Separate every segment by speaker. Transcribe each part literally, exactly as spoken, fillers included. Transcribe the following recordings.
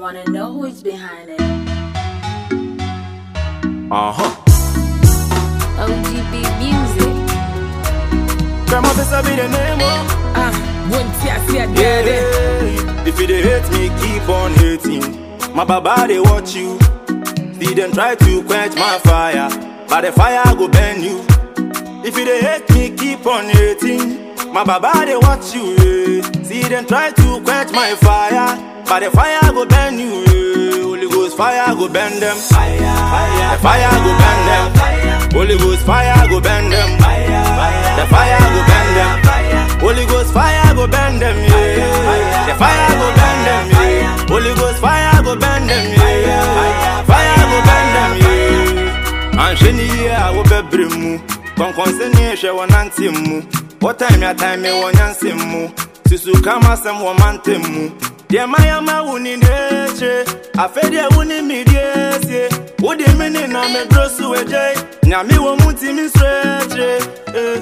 Speaker 1: wanna know who's behind it.
Speaker 2: Uh-huh.
Speaker 1: O G B Music.
Speaker 2: Grandma, this will be the name, oh.
Speaker 3: Ah, won't you see a
Speaker 2: Yeah,
Speaker 3: daddy?
Speaker 2: if you dey hate me, keep on hating. My baba, they watch you. See them try to quench my fire, but the fire go burn you. If you dey hate me, keep on hating. My baba, they watch you. Yeah. See them try to quench my fire, but the fire go burn you. Yeah. Holy Ghost fire go burn them. Fire, fire, the fire go burn them. Fire. Holy Ghost fire go burn them. Fire, fire, the fire go burn them. Fire. Holy Ghost fire go burn them. Yeah. The fire go burn them. Yeah. Holy Ghost fire go burn them. Yeah. Fire go burn them. Yeah. And she need I will be brimu. Kon konsenye she wananti mu. What time ya time me wanyansi mu. Sisu kama sem wamante mu. Dear Maya ma wuni neche. Afede wuni midiese. Udi mini na me drosu weje. Nyami wo muti mi stretche. Eh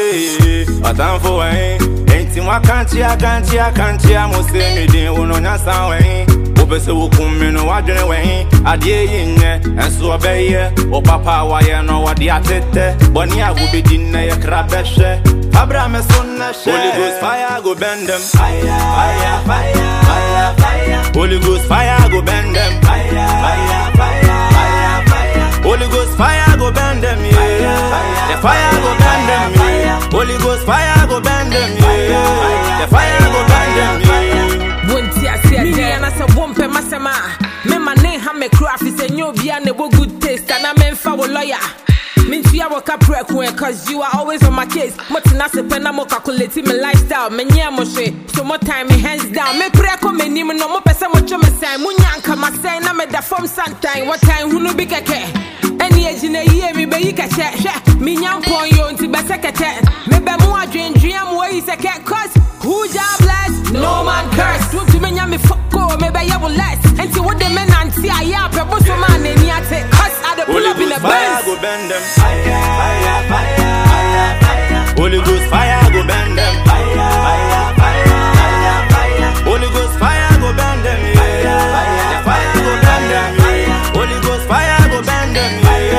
Speaker 2: eh eh. Atamfo wen. Enti wakanchi akanchi akanchi amose mi din wono nyansa wen. Obese wukumi no wadwene wen. Adie yinye enso obeye. O papa wa ye no wadi atete. Boni agubedi na ye krabehwe. Abra me sunna she. Holy Ghost fire go bend them. Fire, fire, fire, fire, fire. Holy Ghost fire go bend them. Fire, fire, fire, fire, fire. Holy Ghost fire go bend them. Yeah. The fire go bend them. Yeah. Holy Ghost fire go bend them. Yeah. The fire go bend them. Yeah.
Speaker 3: Won't you see a daddy? And I said, won't pay my sema. Me my name, have me craft is a new beer and a good taste, and I'm in for lawyer. Means you have a capric cause you are always on my case. Much not a pen, I'm calculating my lifestyle. Many amoshe, so more time, me hands down. Me pray, come in, no more person, much of my sign. Munyanka, my sign, I'm at the form sometime. What time, who no big a care? Any age in a year, me be you can share. Me young point, you on to be second. Me be more dream, dream, where is a cat cause who job bless? No man curse. Don't you mean me fuck go, maybe I will less. And see what the men and see, I have a so man, and you take cuts out the pull up in the
Speaker 2: fire go bend them. Fire, fire, fire, fire, fire. Holy Ghost fire go bend them. Fire, fire, fire, fire, fire. Holy Ghost fire go bend them. Fire, fire, the fire go bend them. Holy Ghost fire go bend them.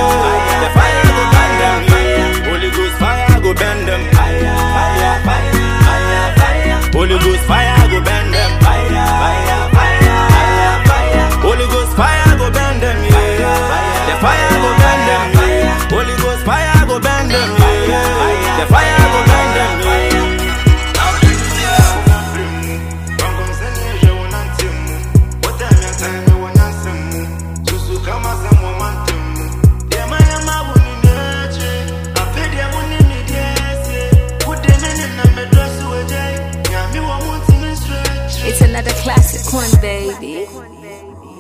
Speaker 2: The fire go bend them. Holy Ghost fire go bend them. Fire, fire, fire, fire, fire. Holy Ghost fire go bend them. Fire, fire, fire, fire. Holy Ghost fire go bend them. The fire go bend them. Holy Ghost fire go bend them. The fire go bend them.
Speaker 1: It's another classic one, baby.